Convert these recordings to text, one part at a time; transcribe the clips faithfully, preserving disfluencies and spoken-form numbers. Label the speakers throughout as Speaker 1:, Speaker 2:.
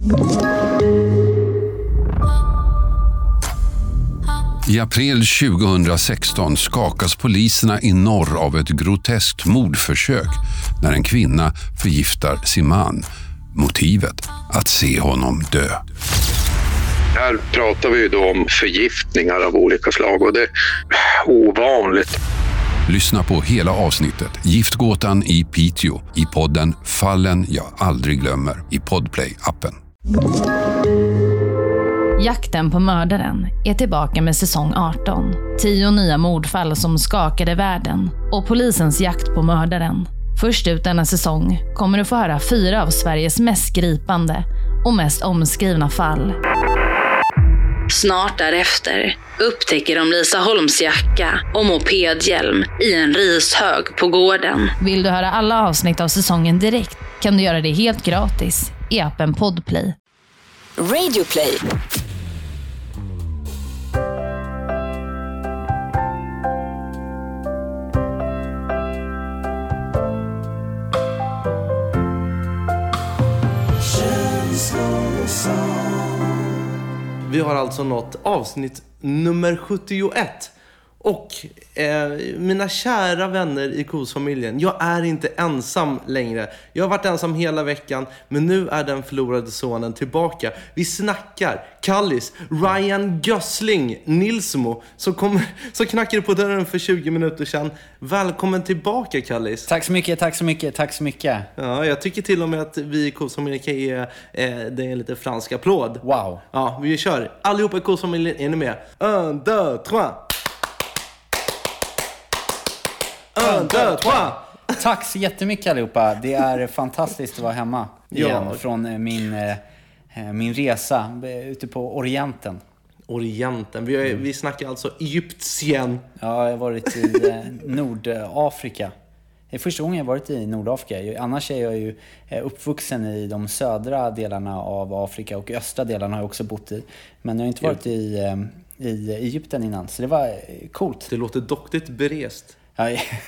Speaker 1: I april tjugohundrasexton skakas poliserna i norr av ett groteskt mordförsök när en kvinna förgiftar sin man. Motivet att se honom dö.
Speaker 2: Här pratar vi då om förgiftningar av olika slag och det är ovanligt.
Speaker 1: Lyssna på hela avsnittet Giftgåtan i Piteå i podden Fallen jag aldrig glömmer i Podplay-appen.
Speaker 3: Jakten på mördaren är tillbaka med säsong arton. Tio nya mordfall som skakade världen och polisens jakt på mördaren. Först ut denna säsong kommer du få höra fyra av Sveriges mest gripande och mest omskrivna fall. Snart därefter upptäcker de Lisa Holms jacka och mopedhjälm i en rishög på gården. Vill du höra alla avsnitt av säsongen direkt kan du göra det helt gratis i appen Podplay.
Speaker 4: Radioplay.
Speaker 5: Vi har alltså nått avsnitt nummer sjuttioett. Och eh, mina kära vänner i Kosfamiljen, jag är inte ensam längre. Jag har varit ensam hela veckan, men nu är den förlorade sonen tillbaka. Vi snackar Kallis, Ryan Gosling, Nilsmo, som, kom, som knackade på dörren för tjugo minuter sedan. Välkommen tillbaka, Kallis.
Speaker 6: Tack så mycket, tack så mycket, tack så mycket.
Speaker 5: Ja, jag tycker till och med att vi i Kosfamiljen kan ge eh, det en lite fransk applåd.
Speaker 6: Wow.
Speaker 5: Ja, vi kör. Allihopa i Kosfamiljen, är ni med? Un, deux, trois. Un, deux, trois.
Speaker 6: Tack så jättemycket allihopa. Det är fantastiskt att vara hemma igen
Speaker 5: Ja.
Speaker 6: från min, eh, min resa ute på Orienten.
Speaker 5: Orienten. Vi, är, vi snackar alltså Egyptien.
Speaker 6: Ja, jag har varit i eh, Nordafrika. Det är första gången jag har varit i Nordafrika. Annars är jag ju uppvuxen i de södra delarna av Afrika och östra delarna har jag också bott i. Men jag har inte varit i, eh, i Egypten innan, så det var coolt.
Speaker 5: Det låter doktigt berest.
Speaker 6: Ja,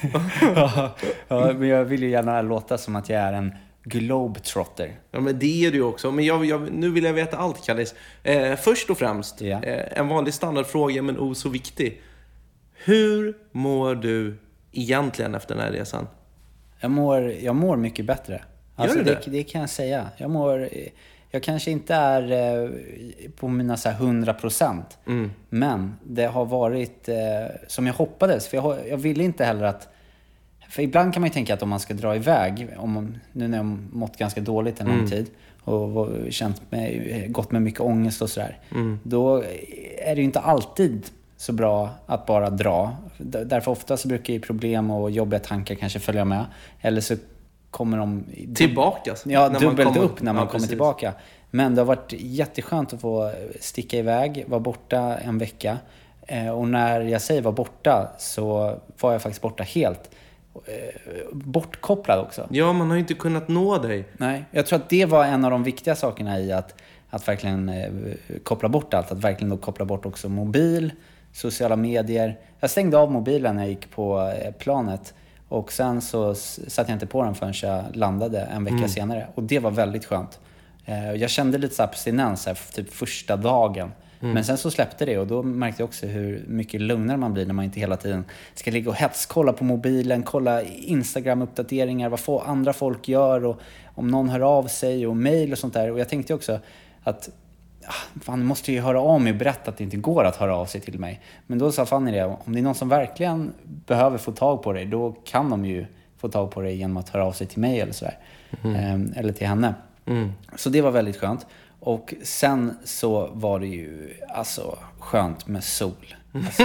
Speaker 6: ja, men jag vill ju gärna låta som att jag är en globetrotter.
Speaker 5: Ja, men det är du också. Men jag, jag, nu vill jag veta allt, Kallis. Eh, först och främst,
Speaker 6: ja.
Speaker 5: eh, en vanlig standardfråga, men oh så viktig. Hur mår du egentligen efter den här resan?
Speaker 6: Jag mår, jag mår mycket bättre. Alltså,
Speaker 5: Gör du
Speaker 6: det? Det, det kan jag säga. Jag mår... Jag kanske inte är eh, på mina så här hundra procent. Mm. Men det har varit eh, som jag hoppades. För jag, jag ville inte heller att... För ibland kan man ju tänka att om man ska dra iväg. Om, nu när jag mått ganska dåligt en lång mm. tid. Och, och känt mig, gått med mycket ångest och sådär. Mm. Då är det ju inte alltid så bra att bara dra. Därför ofta så brukar ju problem och jobbiga tankar kanske följa med. Eller så kommer de
Speaker 5: tillbaka.
Speaker 6: Ja, dubbelt kommer, upp när man ja, kommer precis. tillbaka. Men det har varit jätteskönt att få sticka iväg, vara borta en vecka. Eh, och när jag säger vara borta så var jag faktiskt borta helt. Eh, bortkopplad också.
Speaker 5: Ja, man har ju inte kunnat nå dig.
Speaker 6: Nej, jag tror att det var en av de viktiga sakerna i att, att verkligen eh, koppla bort allt. Att verkligen då koppla bort också mobil, sociala medier. Jag stängde av mobilen när jag gick på eh, planet. Och sen så satte jag inte på den förrän jag landade en vecka mm. senare. Och det var väldigt skönt. Jag kände lite så abstinens här typ första dagen. Mm. Men sen så släppte det och då märkte jag också hur mycket lugnare man blir när man inte hela tiden ska ligga och hetskolla på mobilen, kolla Instagram-uppdateringar, vad få andra folk gör och om någon hör av sig och mejl och sånt där. Och jag tänkte också att fan, måste ju höra av mig och berätta att det inte går att höra av sig till mig. Men då sa Fanny det, om det är någon som verkligen behöver få tag på dig, då kan de ju få tag på dig genom att höra av sig till mig eller sådär. Mm. Eller till henne. Mm. Så det var väldigt skönt. Och sen så var det ju alltså skönt med sol. Alltså,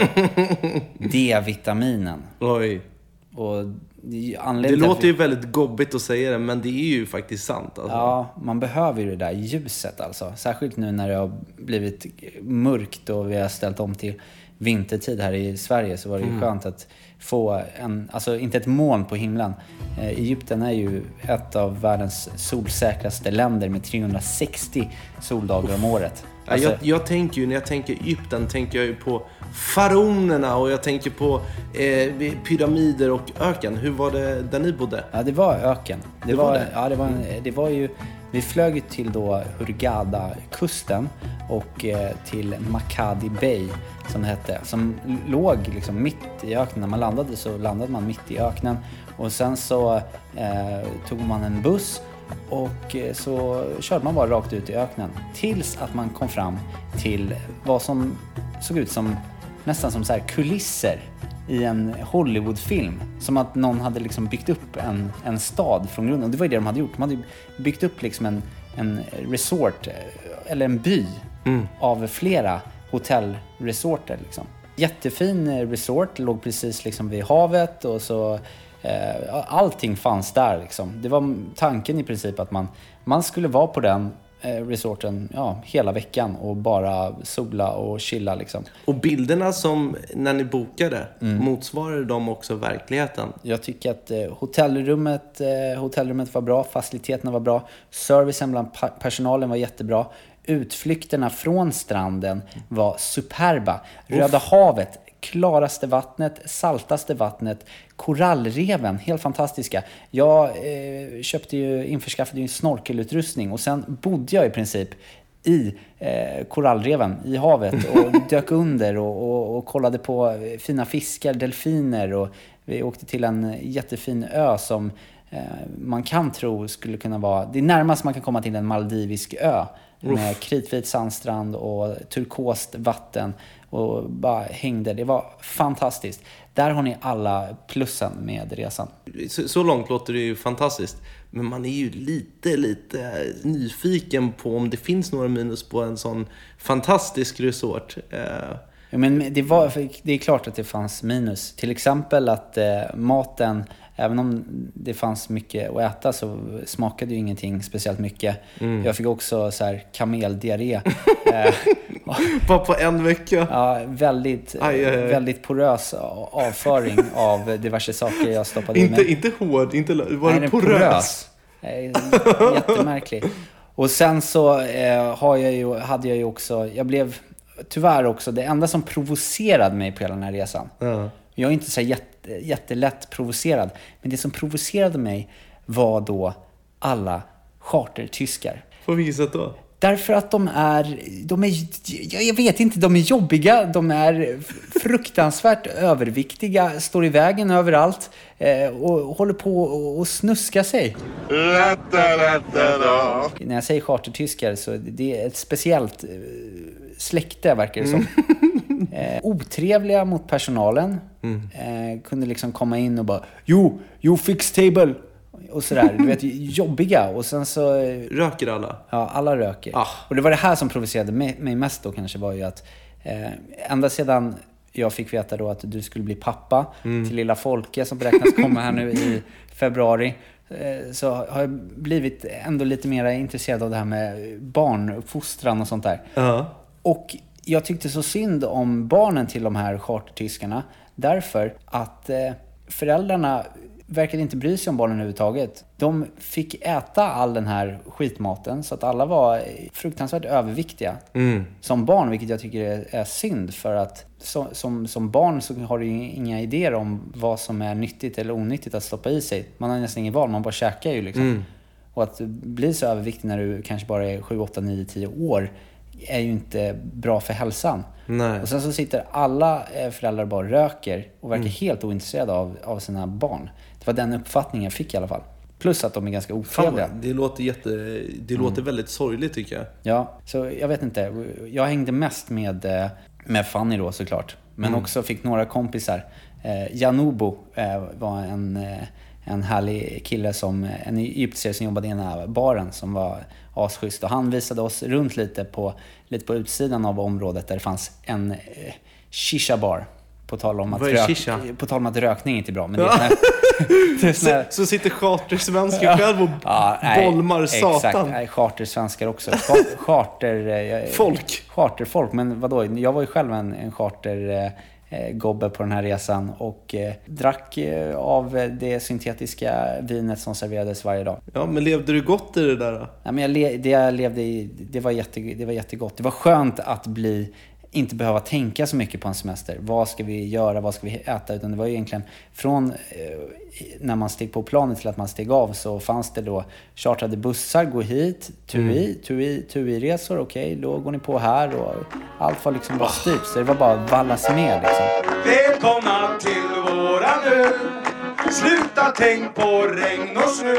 Speaker 6: D-vitaminen.
Speaker 5: Oj.
Speaker 6: Och
Speaker 5: det låter ju väldigt gobbigt att säga det, men det är ju faktiskt sant. Alltså.
Speaker 6: Ja, man behöver ju det där ljuset alltså. Särskilt nu när det har blivit mörkt och vi har ställt om till vintertid här i Sverige, så var det ju mm. skönt att få en, alltså inte ett moln på himlen. Eh, Egypten är ju ett av världens solsäkraste länder med trehundrasextio soldagar om året.
Speaker 5: Alltså, jag, jag tänker ju, när jag tänker Egypten tänker jag ju på faraonerna och jag tänker på eh, pyramider och öken. Hur var det där ni bodde?
Speaker 6: Ja, det var öken. Det, det var, var det? Ja, det var, en, det var ju Vi flög till då Hurghada-kusten och eh, till Makadi Bay som det hette, som låg liksom mitt i öknen. När man landade så landade man mitt i öknen och sen så eh, tog man en buss och eh, så körde man bara rakt ut i öknen tills att man kom fram till vad som såg ut som nästan som så här kulisser i en Hollywoodfilm. Som att någon hade liksom byggt upp en, en stad från grunden. Och det var ju det de hade gjort. De hade byggt upp liksom en, en resort eller en by mm. av flera hotellresorter. Liksom. Jättefin resort, låg precis liksom vid havet och så eh, allting fanns där. Liksom. Det var tanken i princip att man, man skulle vara på den resorten ja, hela veckan och bara sola och chilla liksom.
Speaker 5: Och bilderna som när ni bokade mm. motsvarar de också verkligheten?
Speaker 6: Jag tycker att eh, hotellrummet, eh, hotellrummet var bra, faciliteterna var bra, servicen bland pa- personalen var jättebra, utflykterna från stranden var superba. Röda Uff. havet, klaraste vattnet, saltaste vattnet, korallreven, helt fantastiska. Jag eh, köpte ju, införskaffade ju en snorkelutrustning och sen bodde jag i princip i eh, korallreven, i havet och dök under och, och, och kollade på fina fiskar, delfiner och vi åkte till en jättefin ö som eh, man kan tro skulle kunna vara, det är närmast man kan komma till en maldivisk ö med kritvit sandstrand och turkost vatten och bara hängde. Det var fantastiskt. Där har ni alla plussen med resan.
Speaker 5: Så, så långt låter det ju fantastiskt. Men man är ju lite, lite nyfiken på om det finns några minus på en sån fantastisk resort. Eh.
Speaker 6: Ja, men det, var, det är klart att det fanns minus. Till exempel att eh, maten, även om det fanns mycket att äta så smakade ju ingenting speciellt mycket. Mm. Jag fick också så här kameldiarré.
Speaker 5: Bara på en vecka?
Speaker 6: Ja, väldigt, aj, aj, aj. väldigt porös avföring av diverse saker jag stoppade
Speaker 5: inte,
Speaker 6: i mig.
Speaker 5: Inte hård, inte, var
Speaker 6: Nej,
Speaker 5: det porös?
Speaker 6: porös. Jättemärklig. Och sen så eh, har jag ju, hade jag ju också, jag blev tyvärr också, det enda som provocerade mig på hela den här resan. Uh. Jag är inte så jätte, jättelätt provocerad. Men det som provocerade mig var då alla chartertyskar.
Speaker 5: På vilket sätt då?
Speaker 6: Därför att de är, de är, jag vet inte, de är jobbiga, de är fruktansvärt överviktiga, står i vägen överallt eh, och håller på och snuska sig. När jag säger chartertyskar så det är ett speciellt släkte verkar det som. Eh, otrevliga mot personalen. Mm. Eh, kunde liksom komma in och bara Jo, you fix table och sådär, du vet, jobbiga. Och sen så
Speaker 5: röker alla?
Speaker 6: Ja, alla röker. ah. Och det var det här som provocerade mig, mig mest då kanske, var ju att eh, ända sedan jag fick veta då att du skulle bli pappa mm. till lilla Folke som beräknas komma här nu i februari, eh, så har jag blivit ändå lite mer intresserad av det här med barnuppfostran och sånt där. uh. Och jag tyckte så synd om barnen till de här chartertyskarna därför att eh, föräldrarna verkade inte bry sig om barnen överhuvudtaget. De fick äta all den här skitmaten så att alla var fruktansvärt överviktiga mm. som barn, vilket jag tycker är, är synd för att så, som, som barn så har du inga idéer om vad som är nyttigt eller onyttigt att stoppa i sig. Man har nästan ingen val, man bara käkar ju liksom. Mm. Och att bli så överviktig när du kanske bara är sju, åtta, nio, tio år är ju inte bra för hälsan. Nej. Och sen så sitter alla föräldrar bara röker och verkar mm. helt ointresserade av, av sina barn. Det var den uppfattningen jag fick i alla fall. Plus att de är ganska otrevliga.
Speaker 5: Fan, det låter, jätte, det mm. låter väldigt sorgligt tycker jag.
Speaker 6: Ja, så jag vet inte. Jag hängde mest med, med Fanny då såklart. Men mm. också fick några kompisar. Eh, Janubo eh, var en, en härlig kille, som en egyptier som jobbade i den här baren som var asschysst. Och han visade oss runt lite på, lite på utsidan av området där det fanns en eh, shisha-bar. På tal om att, rök, på tal om att rökning inte är bra. Men det är såna, det är såna,
Speaker 5: så, så sitter chartersvenskar själv och ja, nej, bolmar satan.
Speaker 6: Exakt, nej, chartersvenskar också. Charter,
Speaker 5: folk.
Speaker 6: Charterfolk, men vadå? Jag var ju själv en, en charter... gobbe på den här resan och eh, drack eh, av det syntetiska vinet som serverades varje dag.
Speaker 5: Ja, men levde du gott i det där då?
Speaker 6: Ja, men jag le- det jag levde i, det var, jätte, det var jättegott. Det var skönt att bli inte behöva tänka så mycket på en semester. Vad ska vi göra? Vad ska vi äta? Utan det var ju egentligen från eh, när man steg på planet till att man steg av, så fanns det då chartrade bussar, gå hit, turi, mm. turi, turi-resor, okej, okay, då går ni på här, och allt var liksom bara styrt. Så det var bara att vallas med liksom.
Speaker 7: Välkomna till våran ö. Sluta tänk på regn och snö.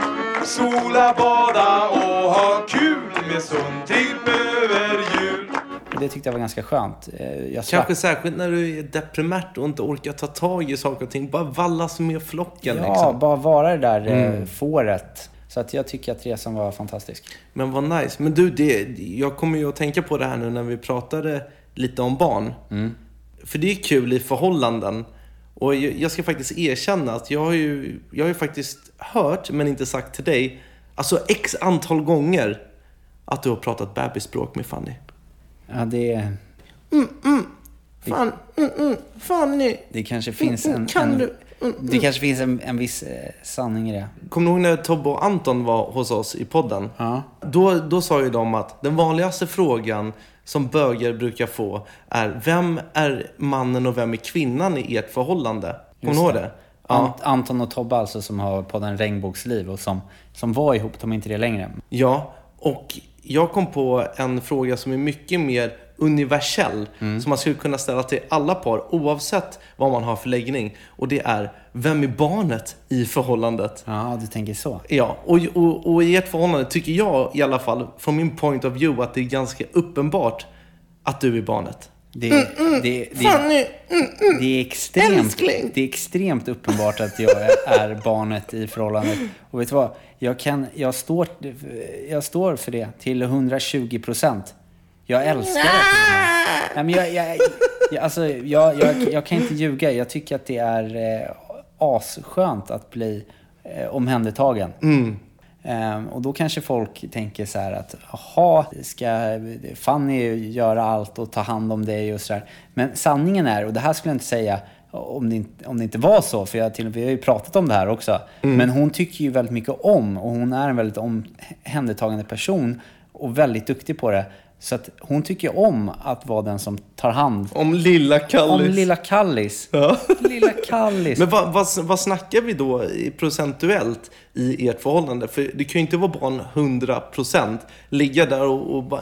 Speaker 7: Sola, bada och ha kul med sån tripp över jul.
Speaker 6: Det tyckte jag var ganska skönt. Jag
Speaker 5: Kanske särskilt när du är deprimärt och inte orkar ta tag i saker och ting. Bara vallas med flocken.
Speaker 6: Ja, liksom. Bara vara det där mm. fåret. Så att jag tycker att resan var fantastisk.
Speaker 5: Men vad nice. Men du, det, jag kommer ju att tänka på det här nu när vi pratade lite om barn. Mm. För det är kul i förhållanden. Och jag, jag ska faktiskt erkänna att jag har ju, jag har ju faktiskt hört, men inte sagt till dig, alltså x antal gånger att du har pratat bebisspråk med Fanny.
Speaker 6: Ja, det är...
Speaker 5: Mm, mm. Fan, mm, mm. Fanny.
Speaker 6: Det kanske finns
Speaker 5: mm,
Speaker 6: en...
Speaker 5: Kan
Speaker 6: en
Speaker 5: du? Mm,
Speaker 6: det kanske finns en, en viss eh, sanning i det.
Speaker 5: Kommer du ihåg när Tobbe och Anton var hos oss i podden?
Speaker 6: Ja.
Speaker 5: Då, då sa ju de att den vanligaste frågan som bögar brukar få är: vem är mannen och vem är kvinnan i ert förhållande? Kommer du ihåg det?
Speaker 6: Ja. Anton och Tobbe alltså, som har podden Regnbågsliv och som, som var ihop, de är inte det längre.
Speaker 5: Ja, och jag kom på en fråga som är mycket mer universell, mm. som man skulle kunna ställa till alla par oavsett vad man har för läggning, och det är: vem är barnet i förhållandet?
Speaker 6: Ja, du tänker så.
Speaker 5: Ja, och, och, och i ert förhållande tycker jag i alla fall, från min point of view, att det är ganska uppenbart att du är barnet.
Speaker 6: Det, mm, mm, det, det, Fanny, mm, mm, det, är extremt, det är extremt uppenbart att jag är barnet i förhållandet. Och vet du vad? Jag, kan, jag, står, jag står för det till hundratjugo procent. Jag älskar det. Nej, men jag, jag, jag, alltså, jag, jag, jag kan inte ljuga. Jag tycker att det är eh, asskönt att bli eh, omhändertagen. Mm. Um, och då kanske folk tänker så här att jaha, ska Fanny göra allt och ta hand om dig och så där. Men sanningen är, och det här skulle jag inte säga om det inte, om det inte var så, för jag till, vi har ju pratat om det här också. Mm. Men hon tycker ju väldigt mycket om, och hon är en väldigt omhändertagande person och väldigt duktig på det. Så att hon tycker om att vara den som tar hand
Speaker 5: om lilla Kallis.
Speaker 6: Om lilla Kallis. Ja. Lilla Kallis.
Speaker 5: Men vad, vad, vad snackar vi då i procentuellt i ert förhållande? För det kan ju inte vara bara en hundra procent ligga där och, och bara...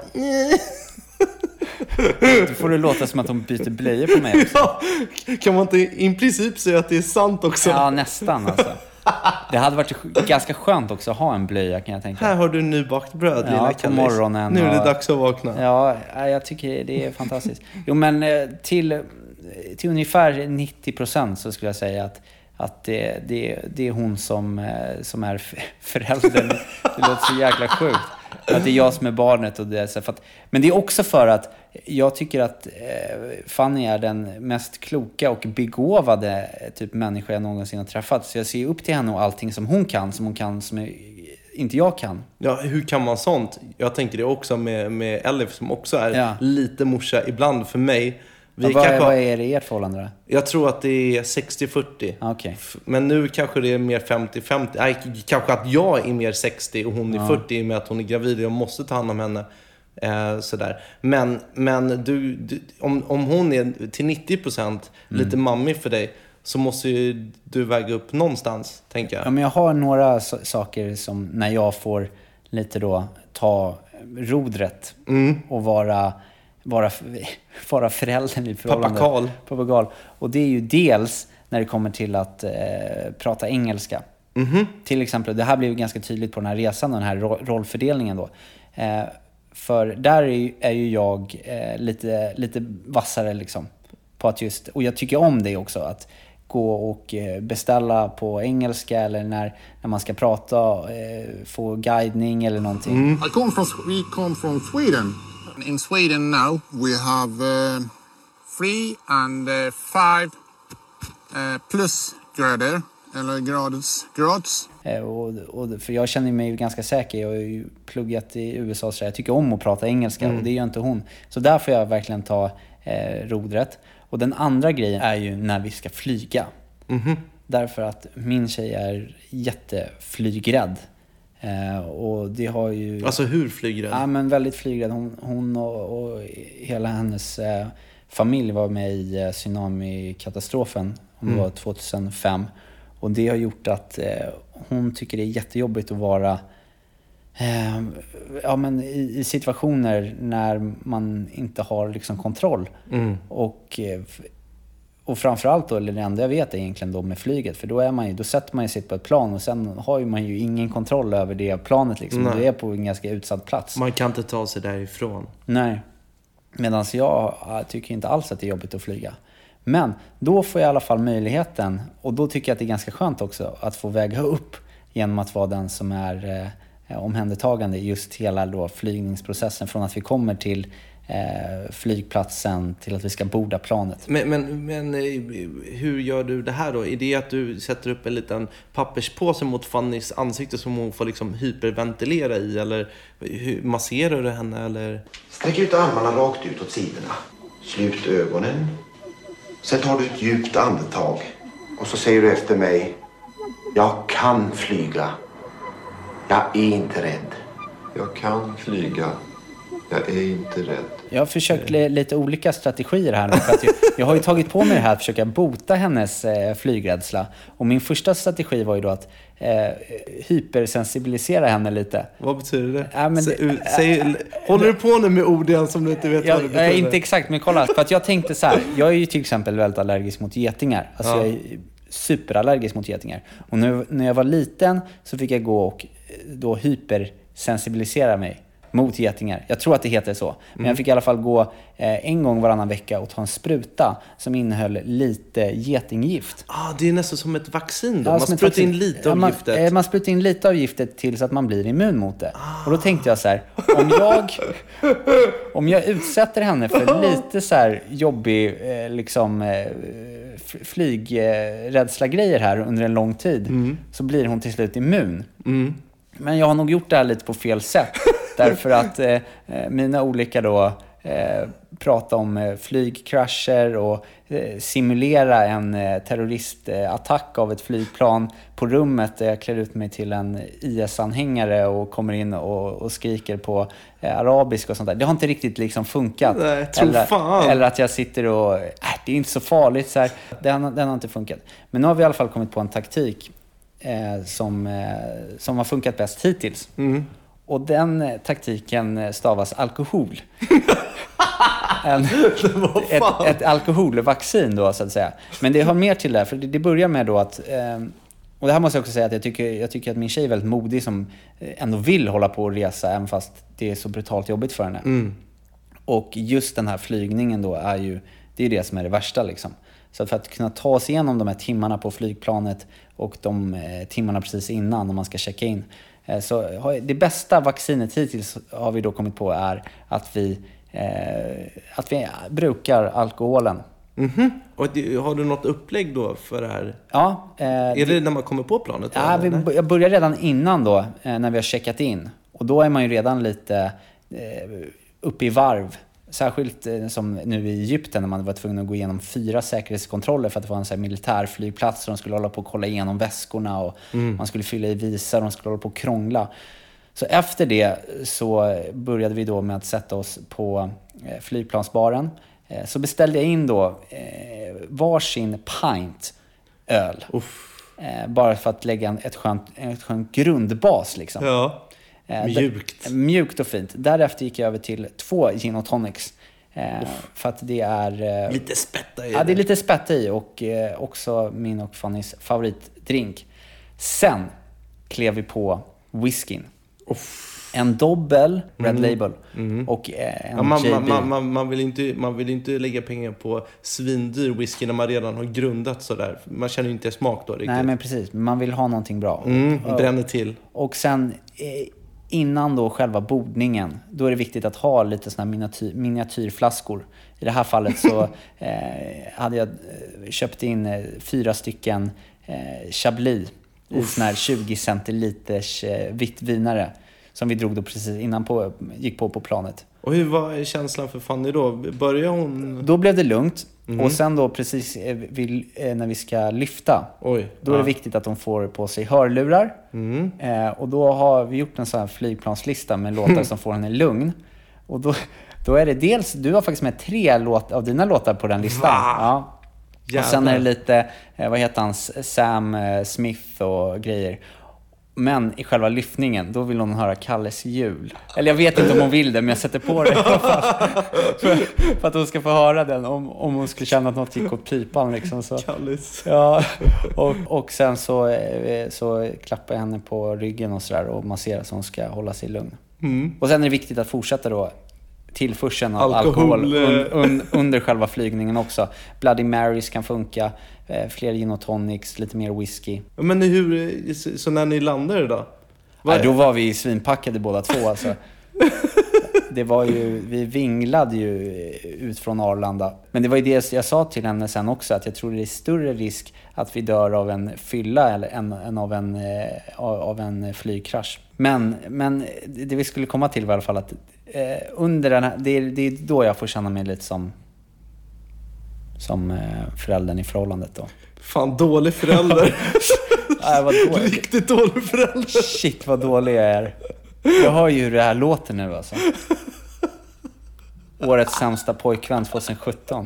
Speaker 6: Du får det låta som att de byter blöjor på mig också.
Speaker 5: Ja, kan man inte i princip säga att det är sant också?
Speaker 6: Ja, nästan alltså. Det hade varit ganska skönt också att ha en blöja, kan jag tänka.
Speaker 5: Här har du nybakt bröd,
Speaker 6: ja,
Speaker 5: lilla
Speaker 6: på
Speaker 5: Kallis.
Speaker 6: Morgonen.
Speaker 5: Nu är det dags att vakna.
Speaker 6: Ja, jag tycker det är fantastiskt. Jo, men till, till ungefär nittio procent så skulle jag säga att, att det, det, det är hon som, som är föräldern. Det låter så jäkla sjukt. Att det är jag som är barnet. Och det, så för att, men det är också för att jag tycker att eh, Fanny är den mest kloka och begåvade typ människa jag någonsin har träffat. Så jag ser upp till henne och allting som hon kan, som hon kan som jag, inte jag kan.
Speaker 5: Ja, hur kan man sånt? Jag tänker det också med, med Elif, som också är
Speaker 6: ja.
Speaker 5: lite morsa ibland för mig.
Speaker 6: Vi ja, vad, kanske, vad är det i ert förhållande då?
Speaker 5: Jag tror att det är sextio fyrtio.
Speaker 6: Okay.
Speaker 5: Men nu kanske det är mer femtio femtio. Nej, kanske att jag är mer sextio och hon är ja. fyrtio, med att hon är gravid och jag måste ta hand om henne. Eh, sådär. Men, men du, du, om, om hon är till nittio procent mm. lite mammig för dig, så måste ju du väga upp någonstans, tänker jag.
Speaker 6: Ja, men jag har några so- saker som när jag får lite då ta rodret mm. och vara... Vara, vara föräldern i förhållande.
Speaker 5: Pappa Karl.
Speaker 6: Pappa Karl. Och det är ju dels när det kommer till att eh, prata engelska. Mm-hmm. Till exempel, det här blev ganska tydligt på den här resan och den här ro- rollfördelningen då. Eh, för där är ju, är ju jag eh, lite, lite vassare liksom. På att just, och jag tycker om det också, att gå och eh, beställa på engelska, eller när, när man ska prata, eh, få guidning eller någonting.
Speaker 8: Mm. I come from, we come from Sweden. In Sweden now we have uh, three and uh, five uh, plus grader, eller graders, grads.
Speaker 6: Eh, och, och, för jag känner mig ganska säker. Jag har ju pluggat i U S A, så jag tycker om att prata engelska mm. och det gör inte hon. Så där får jag verkligen ta eh, rodret. Och den andra grejen är ju när vi ska flyga. Mm-hmm. Därför att min tjej är jätteflygrädd. Eh, och det har ju...
Speaker 5: Alltså hur flygrädd?
Speaker 6: Ja, men väldigt flygrädd. Hon, hon och, och hela hennes eh, familj var med i eh, tsunamikatastrofen, om det
Speaker 5: Mm.
Speaker 6: var tjugohundrafem. Och det har gjort att eh, hon tycker det är jättejobbigt att vara eh, ja, men i, i situationer när man inte har liksom kontroll.
Speaker 5: Mm.
Speaker 6: Och, eh, och framförallt då, eller det enda jag vet är egentligen då med flyget. För då, är man ju, då sätter man ju sig på ett plan och sen har ju man ju ingen kontroll över det planet. Liksom.
Speaker 5: Nej.
Speaker 6: Det är på en ganska utsatt plats.
Speaker 5: Man kan inte ta sig därifrån.
Speaker 6: Nej. Medan jag äh, tycker inte alls att det är jobbigt att flyga. Men då får jag i alla fall möjligheten, och då tycker jag att det är ganska skönt också, att få väga upp genom att vara den som är eh, omhändertagande i just hela då flygningsprocessen. Från att vi kommer till eh, flygplatsen till att vi ska borda planet.
Speaker 5: Men, men, men eh, hur gör du det här då? Är det att du sätter upp en liten papperspåse mot Fannys ansikte som hon får liksom hyperventilera i? Eller hur, masserar du henne? Eller?
Speaker 9: Sträck ut armarna rakt ut åt sidorna. Slut ögonen. Sen tar du ett djupt andetag. Och så säger du efter mig: jag kan flyga. Jag är inte rädd.
Speaker 10: Jag kan flyga. Jag är inte rädd.
Speaker 6: Jag har försökt lite olika strategier här nu. För att jag, jag har ju tagit på mig det här att försöka bota hennes eh, flygrädsla. Och min första strategi var ju då att eh, hypersensibilisera henne lite.
Speaker 5: Vad betyder det?
Speaker 6: Ja, men
Speaker 5: Säg,
Speaker 6: det
Speaker 5: säg,
Speaker 6: äh,
Speaker 5: håller du på nu med ord igen som du inte vet
Speaker 6: jag,
Speaker 5: vad det betyder?
Speaker 6: Jag är inte exakt, men kolla. För att jag tänkte så här. Jag är ju till exempel väldigt allergisk mot getingar. Alltså
Speaker 5: Ja.
Speaker 6: jag är superallergisk mot getingar. Och nu, när jag var liten så fick jag gå och då hypersensibilisera mig mot getingar. Jag tror att det heter så. Men
Speaker 5: Mm.
Speaker 6: jag fick i alla fall gå eh, en gång varannan vecka och ta en spruta som innehöll lite getinggift.
Speaker 5: Ah, det är nästan som ett vaccin då.
Speaker 6: Ja,
Speaker 5: Man
Speaker 6: som ett
Speaker 5: sprutar in
Speaker 6: vaccin.
Speaker 5: lite
Speaker 6: Ja,
Speaker 5: av
Speaker 6: man,
Speaker 5: giftet.
Speaker 6: eh, Man sprutar in lite av giftet tills att man blir immun mot det. Och då tänkte jag så här, om jag om jag utsätter henne för lite så här jobbig eh, liksom eh, flygrädsla grejer här under en lång tid,
Speaker 5: Mm.
Speaker 6: så blir hon till slut immun.
Speaker 5: Mm.
Speaker 6: Men jag har nog gjort det här lite på fel sätt. Därför att eh, mina olika då eh, prata om eh, flygkrascher och eh, simulera en eh, terroristattack av ett flygplan på rummet där jag klär ut mig till en I S-anhängare och kommer in och, och skriker på eh, arabisk och sånt där. Det har inte riktigt liksom funkat.
Speaker 5: Nej, tro
Speaker 6: eller,
Speaker 5: fan.
Speaker 6: eller att jag sitter och äh, det är inte så farligt så här. Den, den har inte funkat. Men nu har vi i alla fall kommit på en taktik eh, som, eh, som har funkat bäst hittills.
Speaker 5: Mm.
Speaker 6: Och den eh, taktiken stavas alkohol. en, ett, ett alkoholvaccin då, så att säga. Men det har mer till det, för det, det börjar med då att eh, och det här måste jag också säga att jag tycker, jag tycker att min tjej är väldigt modig som ändå vill hålla på och resa även fast det är så brutalt jobbigt för henne.
Speaker 5: Mm.
Speaker 6: Och just den här flygningen då är ju, det är det som är det värsta liksom. Så för att kunna ta sig igenom de här timmarna på flygplanet och de eh, timmarna precis innan när man ska checka in. Eh, så har, det bästa vaccinet hittills har vi då kommit på är att vi, eh, att vi brukar alkoholen.
Speaker 5: Mm-hmm. Och det, har du något upplägg då för det här?
Speaker 6: Ja. Eh,
Speaker 5: är det när man kommer på planet?
Speaker 6: Ja, vi, jag börjar redan innan då, eh, när vi har checkat in. Och då är man ju redan lite eh, uppe i varv. Särskilt eh, som nu i Egypten när man var tvungen att gå igenom fyra säkerhetskontroller för att det var en sån här militärflygplats och de skulle hålla på att kolla igenom väskorna och
Speaker 5: Mm.
Speaker 6: man skulle fylla i visa och de skulle hålla på att krångla. Så efter det så började vi då med att sätta oss på eh, flygplansbaren. Eh, så beställde jag in då eh, varsin pint öl. Eh, bara för att lägga en, ett, skönt, ett skönt grundbas liksom.
Speaker 5: Ja. Mjukt.
Speaker 6: Där, mjukt och fint. Därefter gick jag över till två gin och tonics. Eh, för att det är... Eh,
Speaker 5: lite spätta i
Speaker 6: ja, det är lite spätta i. Och eh, också min och Fannys favoritdrink. Sen klev vi på whiskyn.
Speaker 5: Uff.
Speaker 6: En dobbel Red
Speaker 5: Mm.
Speaker 6: Label.
Speaker 5: Mm.
Speaker 6: Och eh, en
Speaker 5: ja, man,
Speaker 6: J B.
Speaker 5: man, man, man, vill inte, man vill inte lägga pengar på svindyr whisky när man redan har grundat sådär. Man känner ju inte smak då riktigt.
Speaker 6: Nej, men precis. Man vill ha någonting bra.
Speaker 5: Mm,
Speaker 6: och,
Speaker 5: bränner till.
Speaker 6: Och sen eh, innan då själva bordningen, då är det viktigt att ha lite såna miniatyr, miniatyrflaskor. I det här fallet så eh, hade jag köpt in eh, fyra stycken eh, Chablis i sån här tjugo centiliters eh, vitt vinare som vi drog då precis innan på, gick på på planet.
Speaker 5: Och hur var känslan för Fanny då? Började hon...
Speaker 6: Då blev det lugnt. Mm. Och sen då precis eh, vi, eh, när vi ska lyfta,
Speaker 5: Oj,
Speaker 6: då är det
Speaker 5: ja.
Speaker 6: viktigt att de får på sig hörlurar.
Speaker 5: Mm.
Speaker 6: Eh, och då har vi gjort en sån här flygplanslista med låtar som får henne lugn. Och då, då är det dels, du har faktiskt med tre låt, av dina låtar på den listan. Ja. Och sen är det lite, eh, vad heter han, Sam eh, Smith och grejer. Men i själva lyftningen, då vill hon höra Kalles jul. Eller jag vet inte om hon vill det, men jag sätter på det för, för, för att hon ska få höra den. Om, om hon skulle känna att något gick åt pipan liksom, så.
Speaker 5: Kalles.
Speaker 6: Ja, och, och sen så, så klappar jag henne på ryggen och sådär och masserar så hon ska hålla sig lugn. Mm. Och sen är det viktigt att fortsätta då tillförseln av alkohol, alkohol un, un, under själva flygningen också. Bloody Marys kan funka, eh, fler gin och tonics, lite mer whisky.
Speaker 5: Men hur, så när ni landade då?
Speaker 6: Ja, då var vi svinpackade båda två alltså. Det var ju, vi vinglade ju ut från Arlanda. Men det var ju det jag sa till henne sen också, att jag tror det är större risk att vi dör av en fylla eller än, än av en, eh, av en flygkrasch. Men, men det vi skulle komma till var i alla fall att eh, under den här, det är, det är då jag får känna mig lite som som eh, föräldern i förhållandet då.
Speaker 5: Fan, dålig förälder.
Speaker 6: Nej, vad dålig.
Speaker 5: Riktigt dålig förälder.
Speaker 6: Shit, vad dålig jag är. Jag hör ju hur det här låter nu alltså. Årets sämsta pojkvän tjugohundrasjutton.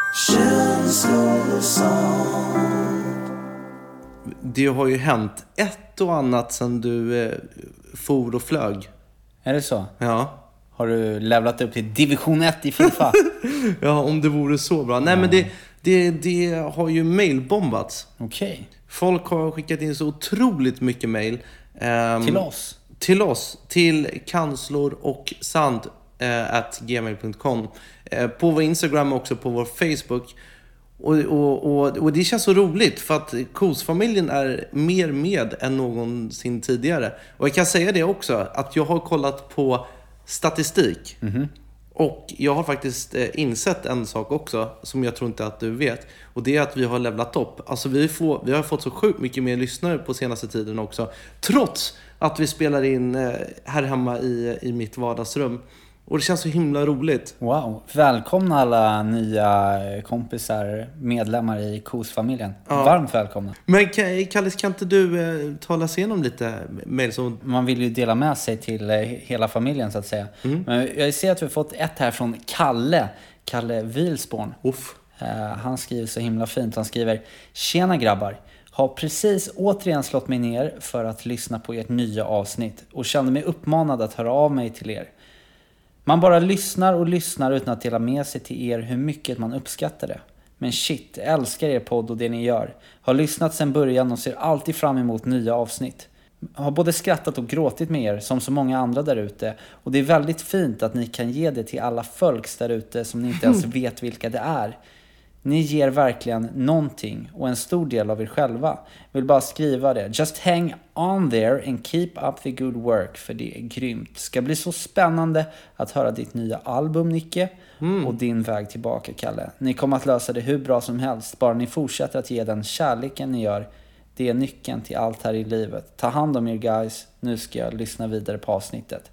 Speaker 5: Det har ju hänt ett och annat sen du eh, for och flög.
Speaker 6: Är det så?
Speaker 5: Ja.
Speaker 6: Har du levlat upp till division ett i FIFA?
Speaker 5: Ja, om det vore så bra. Nej, ja. men det, det, det har ju mailbombats.
Speaker 6: Okej. Okay.
Speaker 5: Folk har skickat in så otroligt mycket mail. Um,
Speaker 6: till oss?
Speaker 5: Till oss. Till kanslor och sand uh, at gmail dot com. Uh, på vår Instagram och också på vår Facebook. Och, och, och, och det känns så roligt för att Kos-familjen är mer med än någonsin tidigare. Och jag kan säga det också, att jag har kollat på statistik. Mm-hmm. Och jag har faktiskt eh, insett en sak också som jag tror inte att du vet. Och det är att vi har levlat upp. Alltså vi, får, vi har fått så sjukt mycket mer lyssnare på senaste tiden också. Trots att vi spelar in eh, här hemma i, i mitt vardagsrum. Och det känns så himla roligt.
Speaker 6: Wow, välkomna alla nya kompisar, medlemmar i Kos-familjen. Ja. Varmt välkomna.
Speaker 5: Men Kallis, kan inte du eh, tala sig igenom lite mail som...
Speaker 6: Man vill ju dela med sig till eh, hela familjen så att säga. Mm. Men jag ser att vi har fått ett här från Kalle. Kalle Wilsborn.
Speaker 5: Uff.
Speaker 6: Eh, han skriver så himla fint. Han skriver: Tjena grabbar. Har precis återigen slått mig ner för att lyssna på ert nya avsnitt. Och kände mig uppmanad att höra av mig till er. Man bara lyssnar och lyssnar utan att dela med sig till er hur mycket man uppskattar det. Men shit, älskar er podd och det ni gör. Har lyssnat sedan början och ser alltid fram emot nya avsnitt. Har både skrattat och gråtit med er som så många andra där ute. Och det är väldigt fint att ni kan ge det till alla folks där ute som ni inte ens vet vilka det är. Ni ger verkligen någonting och en stor del av er själva. Vill bara skriva det. Just hang on there and keep up the good work, för det är grymt. Ska bli så spännande att höra ditt nya album, Nicke. Mm. Och din väg tillbaka, Kalle. Ni kommer att lösa det hur bra som helst. Bara ni fortsätter att ge den kärleken ni gör. Det är nyckeln till allt här i livet. Ta hand om er guys. Nu ska jag lyssna vidare på avsnittet.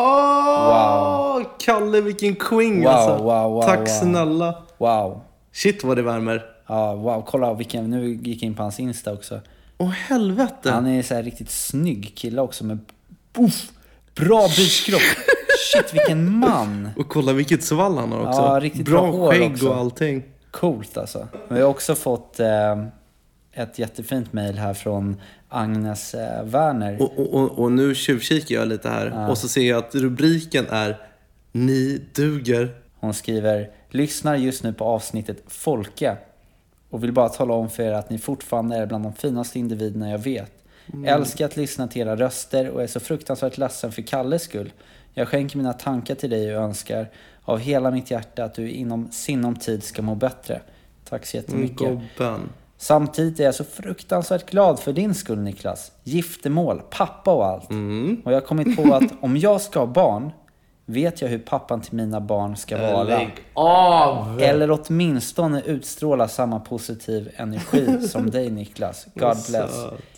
Speaker 5: Oh, wow. Kalle, vilken queen
Speaker 6: wow,
Speaker 5: alltså.
Speaker 6: Wow, wow,
Speaker 5: Tack
Speaker 6: wow.
Speaker 5: snälla.
Speaker 6: Wow.
Speaker 5: Shit vad det värmer.
Speaker 6: Ja, wow, kolla vilken, nu gick jag in på hans Insta också.
Speaker 5: Åh helvete.
Speaker 6: Han är så här riktigt snygg kille också med puff, bra byskropp. Shit, vilken man.
Speaker 5: Och kolla vilket svall han har också.
Speaker 6: Ja, riktigt
Speaker 5: bra,
Speaker 6: bra
Speaker 5: skägg
Speaker 6: också.
Speaker 5: Och allting.
Speaker 6: Coolt alltså. Men vi har också fått eh, ett jättefint mejl här från Agnes eh, Werner.
Speaker 5: Och, och, och, och nu tjuvkikar jag lite här. Ja. Och så ser jag att rubriken är Ni duger.
Speaker 6: Hon skriver: lyssnar just nu på avsnittet Folke och vill bara tala om för er att ni fortfarande är bland de finaste individerna jag vet. Mm. Älskar att lyssna till era röster och är så fruktansvärt ledsen för Kalles skull. Jag skänker mina tankar till dig och önskar av hela mitt hjärta att du inom sinom tid ska må bättre. Tack så jättemycket.
Speaker 5: Mm,
Speaker 6: Samtidigt är jag så fruktansvärt glad för din skull, Niklas. Giftermål, pappa och allt.
Speaker 5: Mm.
Speaker 6: Och jag har kommit på att om jag ska ha barn vet jag hur pappan till mina barn ska vara.
Speaker 5: Lägg av!
Speaker 6: Eller åtminstone utstråla samma positiv energi som dig, Niklas. God bless.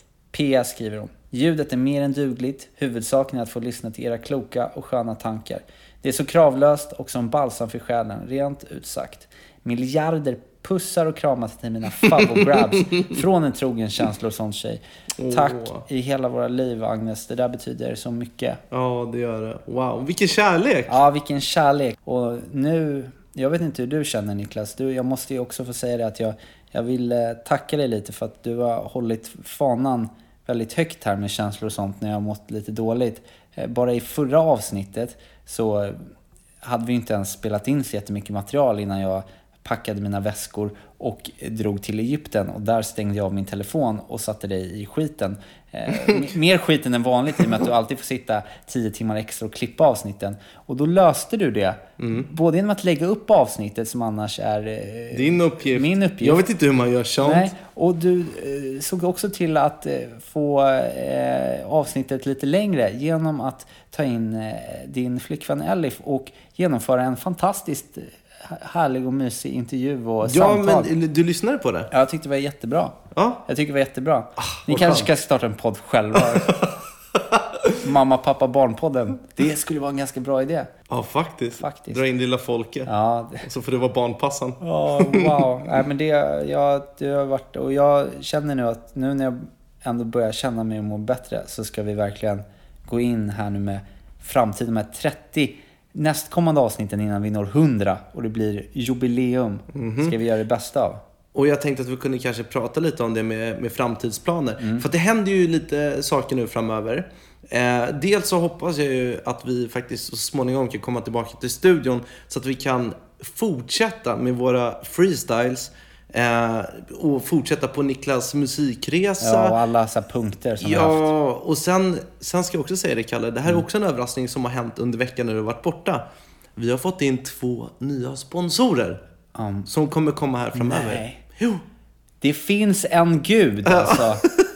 Speaker 6: P S skriver hon: ljudet är mer än dugligt. Huvudsaken är att få lyssna till era kloka och sköna tankar. Det är så kravlöst och som balsam för själen, rent utsagt. Miljarder pussar och kramar till mina favoritgrabs från en trogen känslor och sånt tjej. Tack
Speaker 5: Åh.
Speaker 6: i hela våra liv, Agnes. Det där betyder så mycket.
Speaker 5: Ja, det gör det. Wow, vilken kärlek!
Speaker 6: Ja, vilken kärlek. Och nu, jag vet inte hur du känner, Niklas. Du, jag måste ju också få säga det att jag, jag vill eh, tacka dig lite för att du har hållit fanan väldigt högt här med känslor och sånt när jag har mått lite dåligt. Eh, bara i förra avsnittet så hade vi inte ens spelat in så jättemycket material innan jag packade mina väskor och drog till Egypten. Och där stängde jag av min telefon och satte dig i skiten. Eh, mer skiten än vanligt i och med att du alltid får sitta tio timmar extra och klippa avsnitten. Och då löste du det. Mm. Både genom att lägga upp avsnittet som annars är eh,
Speaker 5: din uppgift.
Speaker 6: Min uppgift.
Speaker 5: Jag vet inte hur man gör sånt.
Speaker 6: Nej. Och du eh, såg också till att eh, få eh, avsnittet lite längre genom att ta in eh, din flickvän Elif och genomföra en fantastiskt härlig och mysig intervju och
Speaker 5: ja,
Speaker 6: samtal.
Speaker 5: Ja, men du lyssnade på det?
Speaker 6: Ja, jag tyckte det var jättebra.
Speaker 5: Ja?
Speaker 6: Jag tycker det var jättebra.
Speaker 5: Ah,
Speaker 6: Ni kanske ska starta en podd själva. Mamma, pappa, barnpodden. Det skulle vara en ganska bra idé.
Speaker 5: Ja, faktiskt.
Speaker 6: faktiskt.
Speaker 5: Dra in lilla folket.
Speaker 6: Ja. Det...
Speaker 5: Så får det vara barnpassan.
Speaker 6: Ja, oh, wow. Nej, men det, jag, det har varit... Och jag känner nu att nu när jag ändå börjar känna mig och må bättre så ska vi verkligen gå in här nu med framtiden med trettio nästkommande avsnitten innan vi når hundra och det blir jubileum. Mm-hmm. Ska vi göra det bästa av.
Speaker 5: Och jag tänkte att vi kunde kanske prata lite om det med, med framtidsplaner. Mm. För att det händer ju lite saker nu framöver. Eh, dels så hoppas jag ju att vi faktiskt så småningom kan komma tillbaka till studion så att vi kan fortsätta med våra freestyles. Eh, och fortsätta på Niklas musikresa.
Speaker 6: Ja, och alla så här punkter som
Speaker 5: ja,
Speaker 6: jag haft.
Speaker 5: Ja, och sen, sen ska jag också säga det, Kalle. Det här är också en överraskning som har hänt under veckan när du har varit borta. Vi har fått in två nya sponsorer um, som kommer komma här framöver.
Speaker 6: Nej. Jo. Det finns en gud alltså.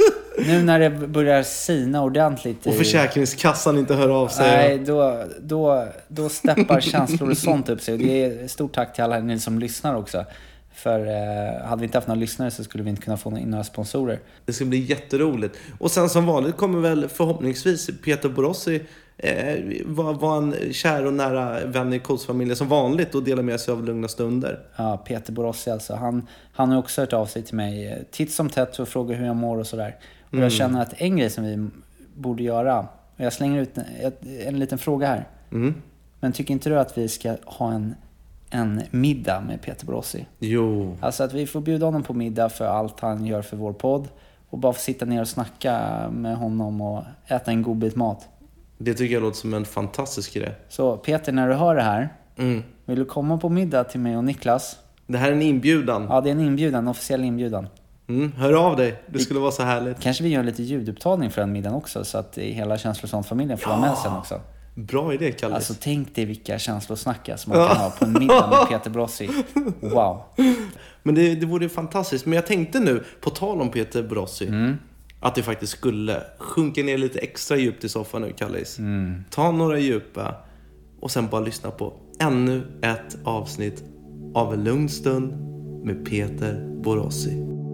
Speaker 6: Nu när det börjar sina ordentligt.
Speaker 5: Och
Speaker 6: i...
Speaker 5: Försäkringskassan inte hör av sig.
Speaker 6: Nej, då, då, då steppar känslor och sånt upp sig. Och det är stort tack till alla ni som lyssnar också. För eh, hade vi inte haft några lyssnare så skulle vi inte kunna få in några sponsorer.
Speaker 5: Det ska bli jätteroligt. Och sen som vanligt kommer väl förhoppningsvis Peter Borossi eh, vara var en kär och nära vän i Coles-familjen som vanligt och dela med sig av lugna stunder.
Speaker 6: Ja, Peter Borossi alltså. Han, han har också hört av sig till mig titt som tätt och frågar hur jag mår och sådär. Och mm. jag känner att en grej som vi borde göra, och jag slänger ut en, en liten fråga här. Mm. Men tycker inte du att vi ska ha en en middag med Peter Borossi?
Speaker 5: Jo.
Speaker 6: Alltså att vi får bjuda honom på middag för allt han gör för vår podd. Och bara få sitta ner och snacka med honom och äta en god bit mat.
Speaker 5: Det tycker jag låter som en fantastisk grej.
Speaker 6: Så Peter, när du hör det här,
Speaker 5: mm.
Speaker 6: vill du komma på middag till mig och Niklas?
Speaker 5: Det här är en inbjudan.
Speaker 6: Ja, det är en inbjudan, en officiell inbjudan.
Speaker 5: Mm, hör av dig, det skulle vi, vara så härligt.
Speaker 6: Kanske vi gör lite ljudupptagning för den middagen också, så att hela känslosånt-familjen får ja. vara med sen också.
Speaker 5: Bra idé, Kalle.
Speaker 6: Alltså tänk dig vilka känslosnacka som man kan ha på en middag med Peter Borossi. Wow.
Speaker 5: Men det, det vore fantastiskt. Men jag tänkte nu, på tal om Peter Borossi, mm. att det faktiskt skulle sjunka ner lite extra djupt i soffan nu, Kallis. Mm. Ta några djupa och sen bara lyssna på ännu ett avsnitt av En lugn stund med Peter Borossi.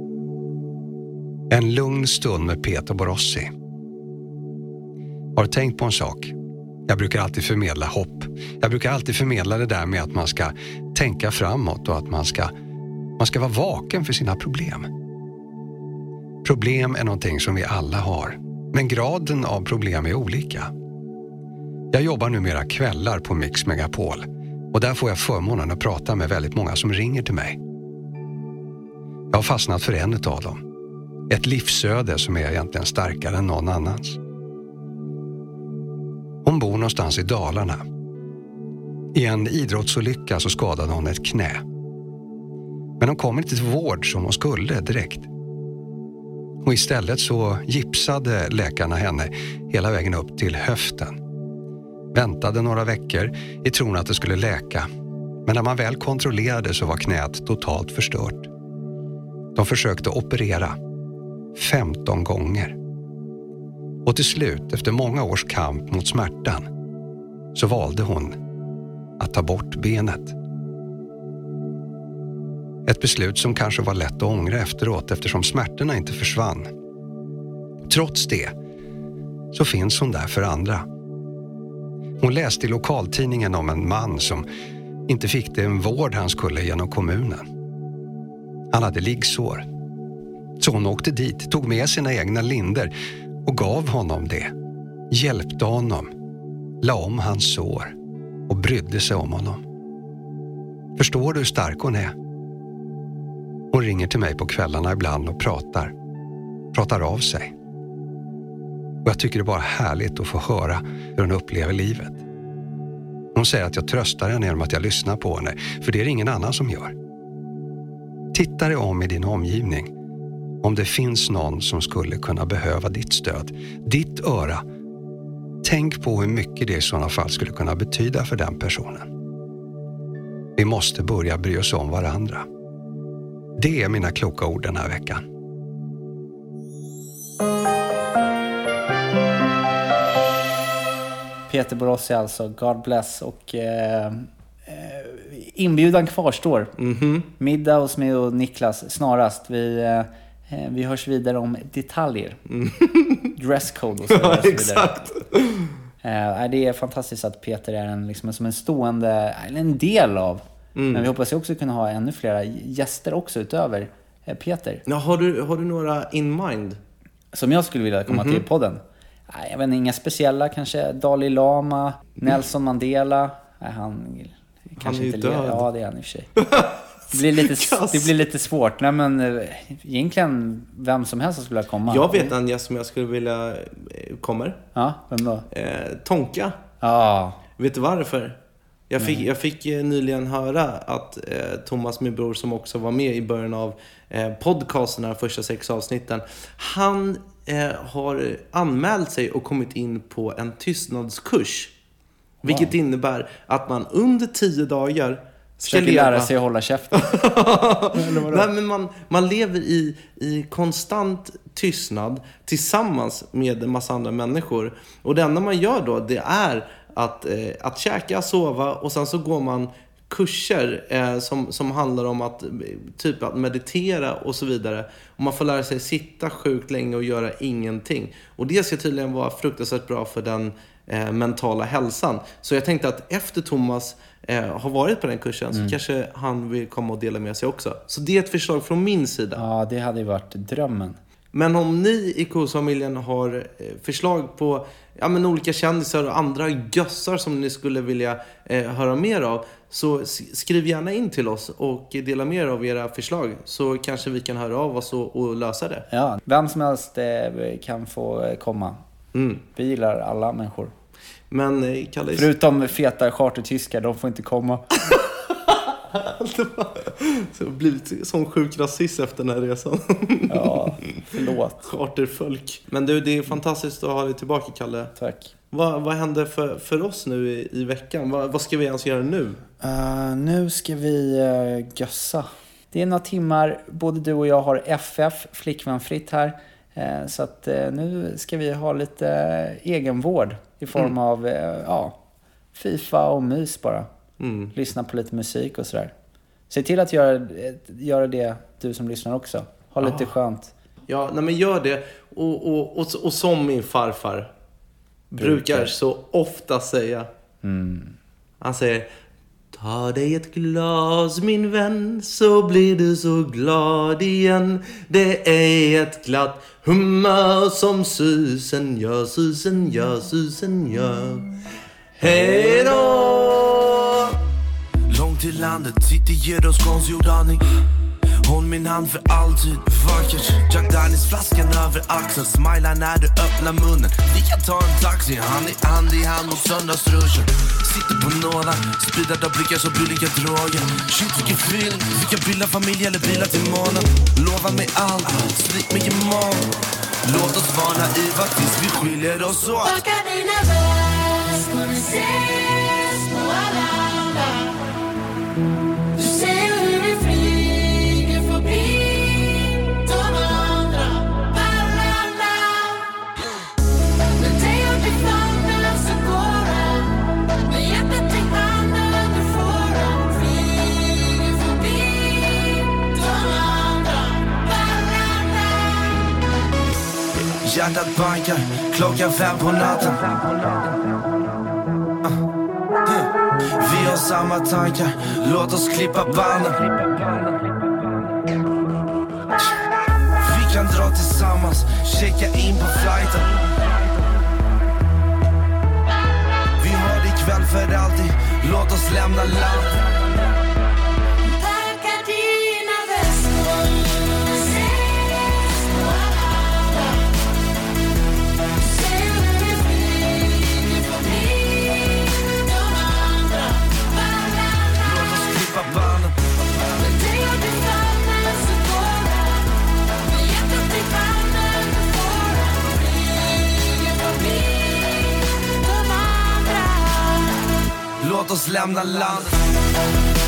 Speaker 1: En lugn stund med Peter Borossi. Har du tänkt på en sak? Jag brukar alltid förmedla hopp. Jag brukar alltid förmedla det där med att man ska tänka framåt och att man ska, man ska vara vaken för sina problem. Problem är någonting som vi alla har, men graden av problem är olika. Jag jobbar numera kvällar på Mix Megapol och där får jag förmånen att prata med väldigt många som ringer till mig. Jag har fastnat för en av dem. Ett livsöde som är egentligen starkare än någon annans. Hon bor någonstans i Dalarna. I en idrottsolycka så skadade hon ett knä. Men hon kom inte till vård som hon skulle direkt. Och istället så gipsade läkarna henne hela vägen upp till höften. Väntade några veckor i tron att det skulle läka. Men när man väl kontrollerade så var knät totalt förstört. De försökte operera femton gånger. Och till slut, efter många års kamp mot smärtan, så valde hon att ta bort benet. Ett beslut som kanske var lätt att ångra efteråt eftersom smärtorna inte försvann. Trots det så finns hon där för andra. Hon läste i lokaltidningen om en man som inte fick den vård han skulle genom kommunen.
Speaker 11: Han hade liggsår. Så hon åkte dit, tog med sina egna linder och gav honom det. Hjälpte honom, la om hans sår och brydde sig om honom. Förstår du hur stark hon är? Hon ringer till mig på kvällarna ibland och pratar. Pratar av sig. Och jag tycker det är bara härligt att få höra hur hon upplever livet. Hon säger att jag tröstar henne genom att jag lyssnar på henne, för det är ingen annan som gör. Titta dig om i din omgivning. Om det finns någon som skulle kunna behöva ditt stöd, ditt öra. Tänk på hur mycket det i sådana fall skulle kunna betyda för den personen. Vi måste börja bry oss om varandra. Det är mina kloka ord den här veckan.
Speaker 6: Peter Borossi alltså, God bless. Och eh, inbjudan kvarstår. Mm-hmm. Middag hos mig och Niklas snarast. Vi, eh, vi hörs vidare om detaljer. Mm. Dresscode och så, ja, och så vidare. Exakt. Eh, det är fantastiskt att Peter är en, liksom, som en stående, en del av. Mm. Men vi hoppas ju också kunna ha ännu flera gäster också utöver eh, Peter.
Speaker 5: Ja, har, du, har du några in mind?
Speaker 6: Som jag skulle vilja komma mm-hmm. till podden? Nej, jag vet inte, inga speciella. Kanske Dalai Lama, Nelson Mandela. Nej, han kanske han är inte död. Ja, det är han i och för sig. Det blir lite, det blir lite svårt. Nej, men egentligen vem som helst skulle komma.
Speaker 5: Jag vet en gäst som jag skulle vilja kommer.
Speaker 6: Ja, vem då?
Speaker 5: Eh, Tonka.
Speaker 6: Ja.
Speaker 5: Vet du varför? Jag fick, jag fick nyligen höra att eh, Thomas, min bror, som också var med i början av eh, podcasten, de första sex avsnitten, han eh, har anmält sig och kommit in på en tystnadskurs. Wow. Vilket innebär att man under tio dagar ska
Speaker 6: leva... lära sig att hålla käften.
Speaker 5: Nej, men man, man lever i, i konstant tystnad tillsammans med en massa andra människor. Och det enda man gör då, det är att, eh, att käka, sova, och sen så går man kurser eh, som, som handlar om att typ att meditera och så vidare. Och man får lära sig sitta sjukt länge och göra ingenting. Och det ska tydligen vara fruktansvärt bra för den eh, mentala hälsan. Så jag tänkte att efter Thomas eh, har varit på den kursen mm. så kanske han vill komma och dela med sig också. Så det är ett förslag från min sida.
Speaker 6: Ja, det hade ju varit drömmen.
Speaker 5: Men om ni i Kosfamiljen har förslag på ja, men olika kändisar och andra gössar som ni skulle vilja eh, höra mer av, så skriv gärna in till oss och dela mer av era förslag, så kanske vi kan höra av oss och, och lösa det.
Speaker 6: Ja, vem som helst eh, kan få komma. Mm. Vi gillar alla människor.
Speaker 5: Men eh, Kalle...
Speaker 6: Förutom feta chartertyskar, de får inte komma.
Speaker 5: Så blivit sån sjuk rasist efter den här resan.
Speaker 6: Ja, förlåt.
Speaker 5: Charterfolk. Men du, det är fantastiskt att ha dig tillbaka, Kalle.
Speaker 6: Tack.
Speaker 5: Vad, vad händer för, för oss nu i, i veckan? Vad, vad ska vi ens göra nu?
Speaker 6: Uh, nu ska vi uh, gössa. Det är några timmar, både du och jag har F F, flickvänfritt här. Uh, så att uh, nu ska vi ha lite uh, egenvård i form mm. av uh, ja, FIFA och mys bara. Mm. Lyssna på lite musik och sådär. Se till att göra, göra det, du som lyssnar också. Ha lite ah. skönt.
Speaker 5: Ja, nej men gör det. Och, och, och, och som min farfar brukar, brukar så ofta säga. Mm. Han säger: ta dig ett glas min vän, så blir du så glad igen. Det är ett glatt humör som susen gör, susen gör, susen gör. Hej då!
Speaker 12: Långt till landet sitter Jeroskons Jordani. Håll min hand för alltid, vackert. Jack Daniels flaskan över axeln. Smilar när du öppnar munnen. Vi kan ta en taxi, hand i hand i hand mot söndagsruschen. Sitter på nålar, spridad av blickar som bulliga droger. Shit vilken film, vi kan bilda familj eller bilar till månen. Lova mig allt, slik mig imorgon. Låt oss vara naiva tills vi skiljer oss åt. Baka dina bäst, när vi ses på alla. Du ser hur vi flyger förbi de andra. Balala. Med dig och din famn så går det. Med hjärtat i handen du får dem. Flyger förbi de andra. Balala. Hjärtat bankar, klockan fem på natten. Vi har samma tankar, låt oss klippa banden. dra tillsammans, checka in på flighten. Vi har det ikväll för alltid, låt oss lämna land.
Speaker 13: Packa dina väskor, ses på alla. Säg när vi flyger förbi de andra, varandra.
Speaker 12: Låt oss klippa banden.
Speaker 13: Med dig och din famn så går det. Med hjärtat i famnen du får det. Flyger förbi de andra.
Speaker 12: Låt oss lämna landet.